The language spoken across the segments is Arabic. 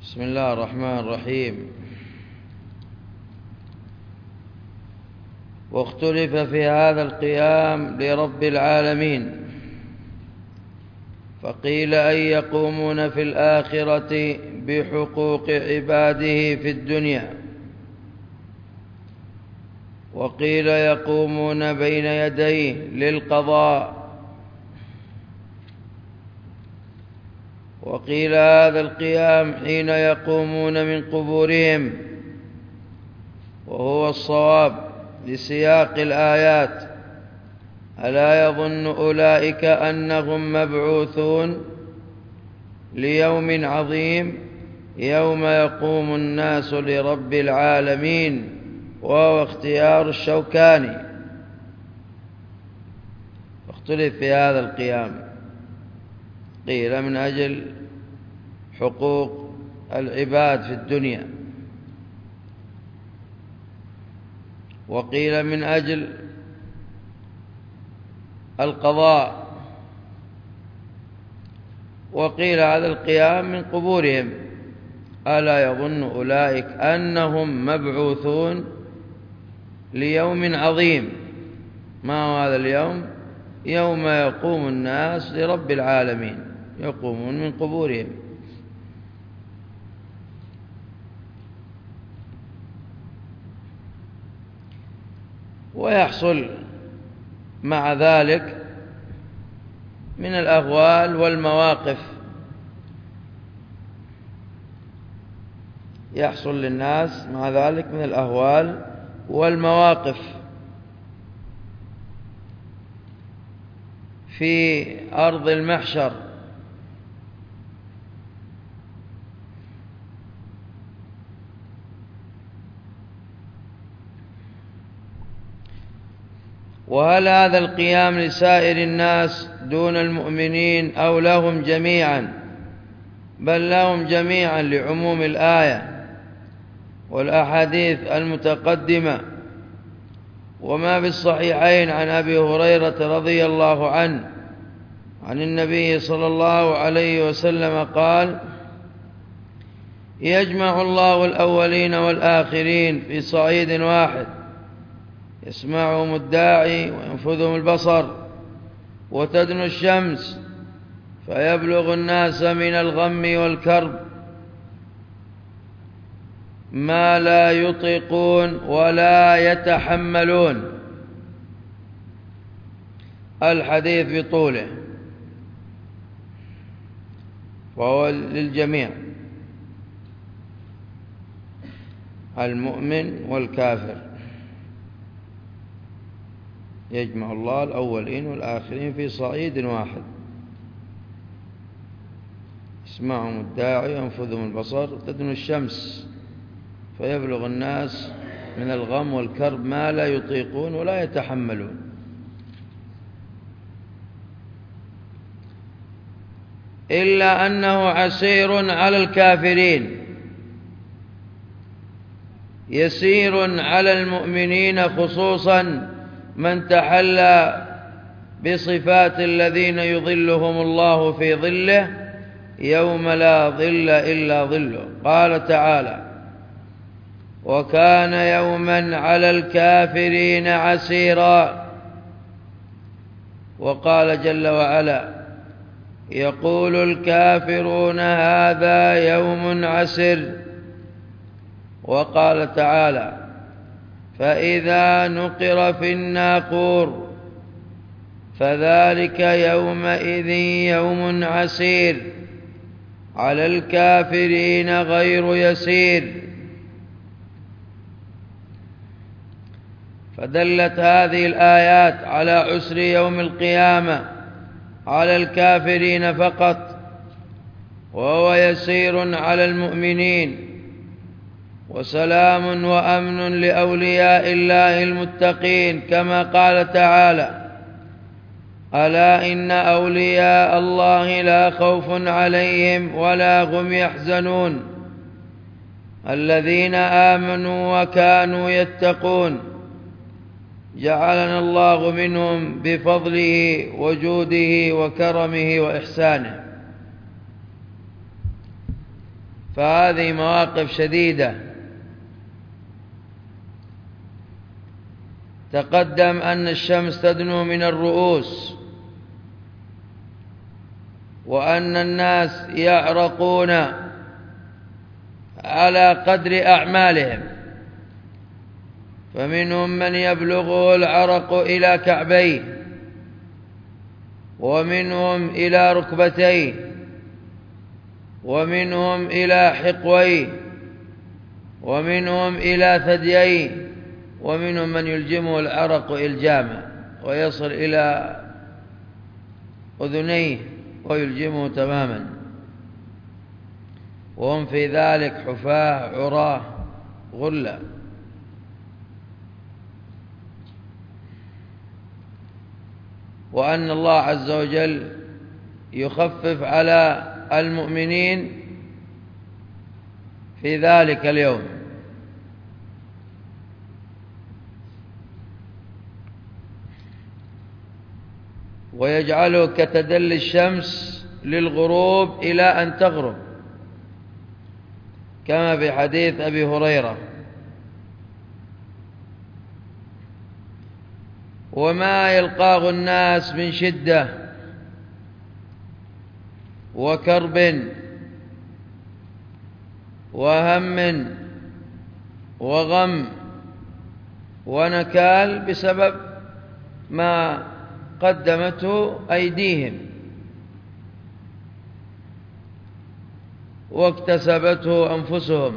بسم الله الرحمن الرحيم. واختلف في هذا القيام لرب العالمين، فقيل أن يقومون في الآخرة بحقوق عباده في الدنيا، وقيل يقومون بين يديه للقضاء، وقيل هذا القيام حين يقومون من قبورهم، وهو الصواب لسياق الآيات: ألا يظن أولئك أنهم مبعوثون ليوم عظيم يوم يقوم الناس لرب العالمين، وهو اختيار الشوكاني. اختلف في هذا القيام، قيل من أجل حقوق العباد في الدنيا، وقيل من أجل القضاء، وقيل هذا القيام من قبورهم: ألا يظن أولئك أنهم مبعوثون ليوم عظيم. ما هو هذا اليوم؟ يوم يقوم الناس لرب العالمين، يقومون من قبورهم. ويحصل مع ذلك من الأهوال والمواقف، يحصل للناس مع ذلك من الأهوال والمواقف في أرض المحشر. وهل هذا القيام لسائر الناس دون المؤمنين أو لهم جميعا؟ بل لهم جميعا لعموم الآية والأحاديث المتقدمة. وما في الصحيحين عن أبي هريرة رضي الله عنه عن النبي صلى الله عليه وسلم قال: يجمع الله الأولين والآخرين في صعيد واحد، يسمعهم الداعي وينفذهم البصر، وتدنو الشمس فيبلغ الناس من الغم والكرب ما لا يطيقون ولا يتحملون. الحديث بطوله، وهو للجميع، المؤمن والكافر. يجمع الله الأولين والآخرين في صعيد واحد، يسمعهم الداعي وينفذهم البصر، تدنو الشمس فيبلغ الناس من الغم والكرب ما لا يطيقون ولا يتحملون. إلا أنه عسير على الكافرين، يسير على المؤمنين، خصوصا من تحلى بصفات الذين يظلهم الله في ظله يوم لا ظل إلا ظله. قال تعالى: وكان يوما على الكافرين عسيرا. وقال جل وعلا: يقول الكافرون هذا يوم عسر. وقال تعالى: فإذا نقر في الناقور فذلك يومئذ يوم عسير على الكافرين غير يسير. فدلت هذه الآيات على عسر يوم القيامة على الكافرين فقط، وهو يسير على المؤمنين، وسلام وأمن لأولياء الله المتقين، كما قال تعالى: ألا إن أولياء الله لا خوف عليهم ولا هم يحزنون الذين آمنوا وكانوا يتقون. جعلنا الله منهم بفضله وجوده وكرمه وإحسانه. فهذه مواقف شديدة. تقدم أن الشمس تدنو من الرؤوس، وأن الناس يعرقون على قدر أعمالهم، فمنهم من يبلغه العرق إلى كعبيه، ومنهم إلى ركبتيه، ومنهم إلى حقويه، ومنهم إلى ثدييه، ومنهم من يلجمه العرق إلجاما ويصل إلى أذنيه ويلجمه تماما، وهم في ذلك حفاة عراه غلا. وأن الله عز وجل يخفف على المؤمنين في ذلك اليوم، ويجعله كتدلي الشمس للغروب إلى أن تغرب، كما في حديث أبي هريرة. وما يلقاه الناس من شدة وكرب وهم وغم ونكال بسبب ما قدمته أيديهم واكتسبته أنفسهم.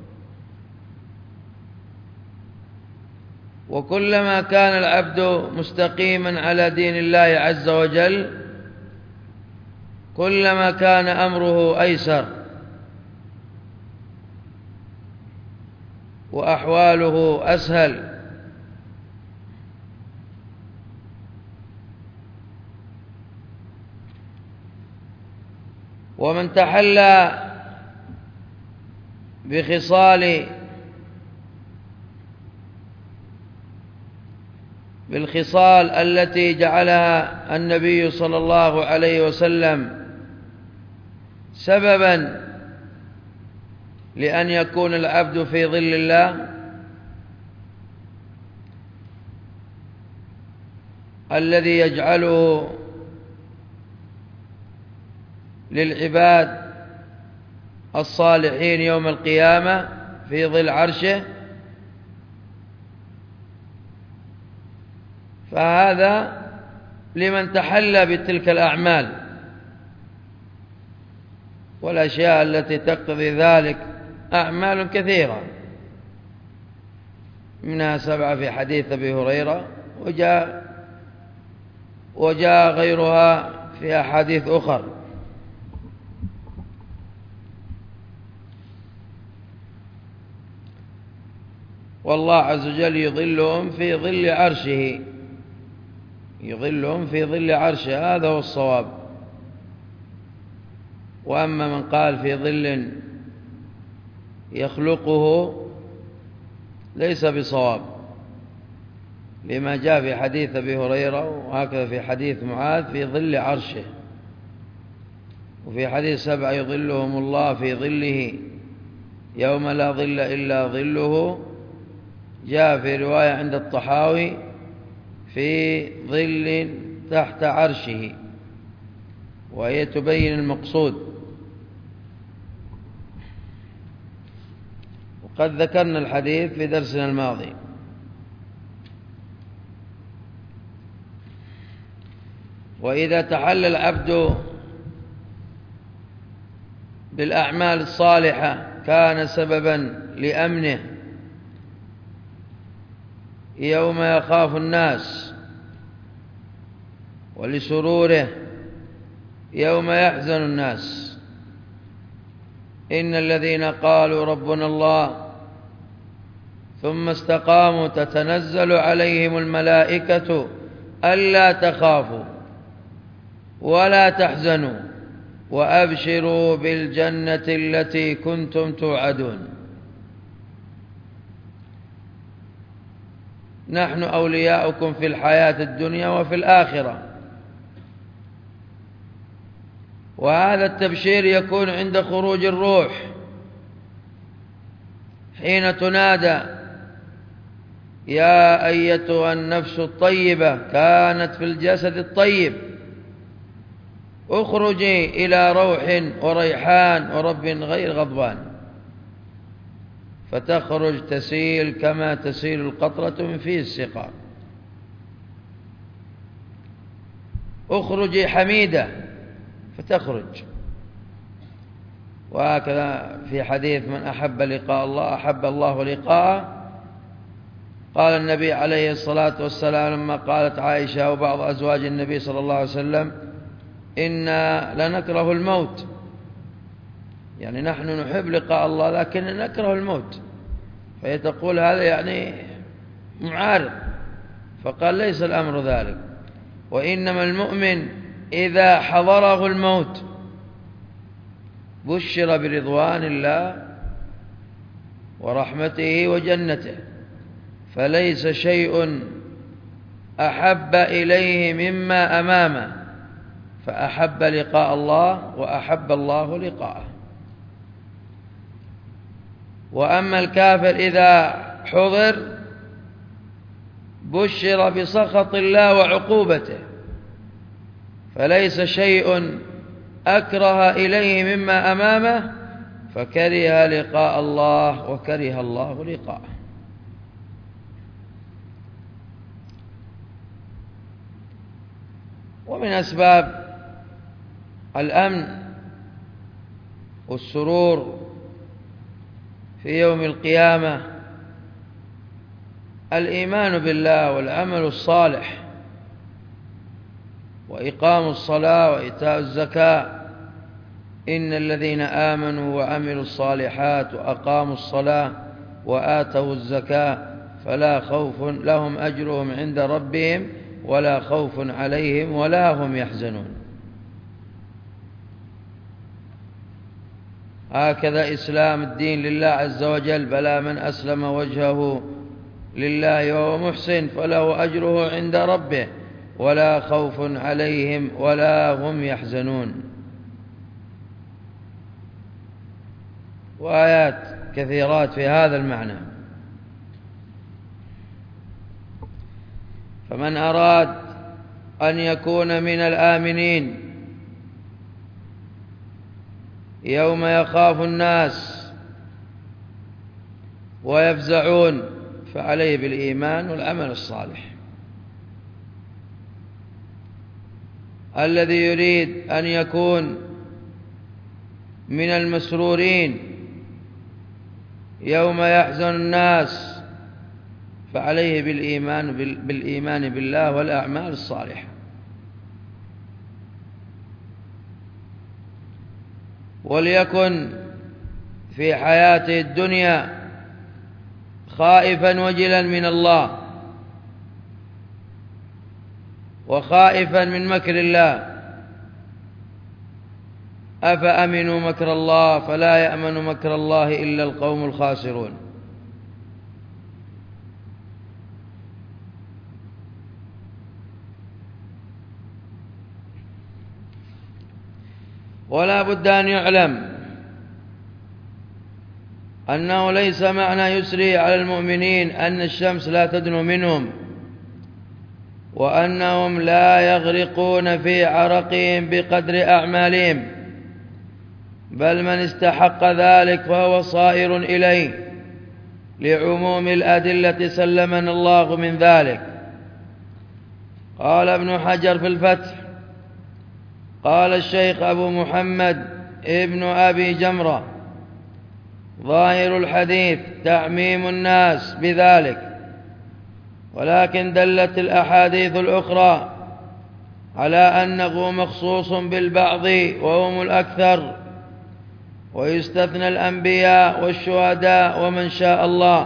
وكلما كان العبد مستقيما على دين الله عز وجل كلما كان أمره أيسر وأحواله أسهل. ومن تحلى بالخصال التي جعلها النبي صلى الله عليه وسلم سببا لأن يكون العبد في ظل الله، الذي يجعله للعباد الصالحين يوم القيامة في ظل عرشه، فهذا لمن تحلى بتلك الأعمال والأشياء التي تقتضي ذلك أعمال كثيرة، منها 7 في حديث أبي هريرة، وجاء غيرها في أحاديث أخرى. والله عز وجل يظلهم في ظل عرشه، يظلهم في ظل عرشه، هذا هو الصواب. وأما من قال في ظل يخلقه ليس بصواب، لما جاء في حديث أبي هريرة، وهكذا في حديث معاذ في ظل عرشه، وفي حديث 7 يظلهم الله في ظله يوم لا ظل إلا ظله، جاء في رواية عند الطحاوي في ظل تحت عرشه، وهي تبين المقصود. وقد ذكرنا الحديث في درسنا الماضي. وإذا تحلى العبد بالأعمال الصالحة كان سببا لأمنه يوم يخاف الناس، ولسروره يوم يحزن الناس. إن الذين قالوا ربنا الله ثم استقاموا تتنزل عليهم الملائكة ألا تخافوا ولا تحزنوا وأبشروا بالجنة التي كنتم توعدون، نحن أولياؤكم في الحياة الدنيا وفي الآخرة. وهذا التبشير يكون عند خروج الروح حين تنادى يا أيتها النفس الطيبة كانت في الجسد الطيب اخرجي إلى روح وريحان ورب غير غضبان، فتخرج تسيل كما تسيل القطرة من فيه السقاء. اخرجي حميدة فتخرج. وهكذا في حديث من أحب لقاء الله أحب الله لقاءه. قال النبي عليه الصلاة والسلام لما قالت عائشة وبعض أزواج النبي صلى الله عليه وسلم إنا لنكره الموت، يعني نحن نحب لقاء الله لكن نكره الموت، فهي تقول هذا يعني معارض. فقال ليس الأمر ذلك، وإنما المؤمن إذا حضره الموت بشر برضوان الله ورحمته وجنته، فليس شيء أحب إليه مما أمامه، فأحب لقاء الله وأحب الله لقاءه. وأما الكافر إذا حضر بشر بسخط الله وعقوبته، فليس شيء أكره إليه مما أمامه، فكره لقاء الله وكره الله لقاءه. ومن أسباب الأمن والسرور في يوم القيامة الإيمان بالله والعمل الصالح وإقام الصلاة وإيتاء الزكاة. إن الذين آمنوا وعملوا الصالحات وأقاموا الصلاة وآتوا الزكاة فلا خوف لهم أجرهم عند ربهم ولا خوف عليهم ولا هم يحزنون. هكذا إسلام الدين لله عز وجل. بلى من أسلم وجهه لله وهو محسن فله أجره عند ربه ولا خوف عليهم ولا هم يحزنون. وآيات كثيرات في هذا المعنى. فمن أراد أن يكون من الآمنين يوم يخاف الناس ويفزعون فعليه بالإيمان والعمل الصالح. الذي يريد أن يكون من المسرورين يوم يحزن الناس فعليه بالإيمان بالله والأعمال الصالحة. وليكن في حياته الدنيا خائفا وجلا من الله وخائفا من مكر الله. أفأمنوا مكر الله فلا يأمن مكر الله إلا القوم الخاسرون. ولا بد أن يعلم أنه ليس معنى يسري على المؤمنين أن الشمس لا تدنو منهم وأنهم لا يغرقون في عرقهم بقدر أعمالهم، بل من استحق ذلك فهو صائر إليه لعموم الأدلة سلمنا الله من ذلك. قال ابن حجر في الفتح قال الشيخ أبو محمد ابن أبي جمرة ظاهر الحديث تعميم الناس بذلك، ولكن دلت الأحاديث الأخرى على أنه مخصوص بالبعض وهم الأكثر، ويستثنى الأنبياء والشهداء ومن شاء الله،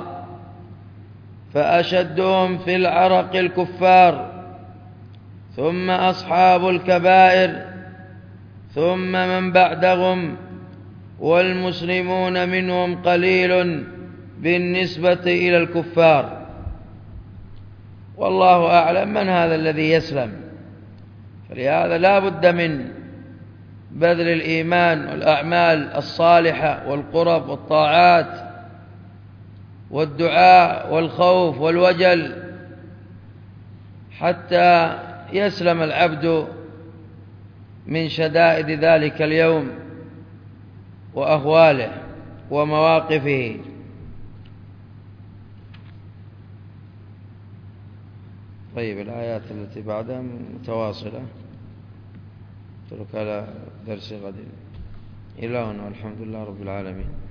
فأشدهم في العرق الكفار ثم أصحاب الكبائر ثم من بعدهم، والمسلمون منهم قليل بالنسبة إلى الكفار. والله أعلم من هذا الذي يسلم. فلهذا لا بد من بذل الإيمان والأعمال الصالحة والقرب والطاعات والدعاء والخوف والوجل حتى يسلم العبد من شدائد ذلك اليوم وأهواله ومواقفه. طيب، الآيات التي بعدها متواصلة، اترك على درس غد. إلهنا والحمد لله رب العالمين.